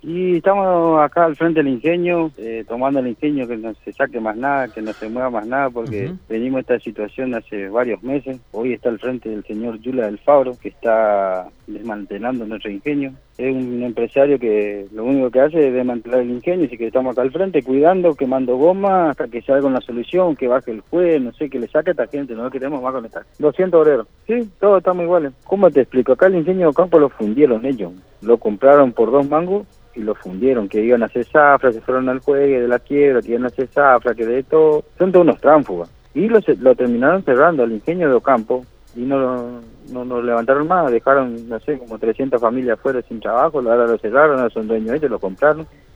Y estamos acá al frente del ingenio, tomando el ingenio, que no se saque más nada, que no se mueva más nada, porque venimos a esta situación hace varios meses. Hoy está al frente del señor Yula del Fabro, que está desmantelando nuestro ingenio. Es un empresario que lo único que hace es desmantelar el ingenio, así que estamos acá al frente cuidando, quemando goma, hasta que salga una solución, que baje el juez, no sé, que le saque a esta gente, no queremos más conectar. 200 obreros, sí, todos estamos iguales. ¿Cómo te explico? Acá el ingenio de campo lo fundieron ellos, lo compraron por 2 mangos, y lo fundieron, que iban a hacer zafra, se fueron al juegue de la quiebra, que iban a hacer zafra, que de todo, son todos unos tránsfugas. Y lo terminaron cerrando al ingenio de Ocampo, y no lo levantaron más, dejaron, no sé, como 300 familias afuera sin trabajo, ahora lo cerraron, ahora son dueños de ellos, lo compraron.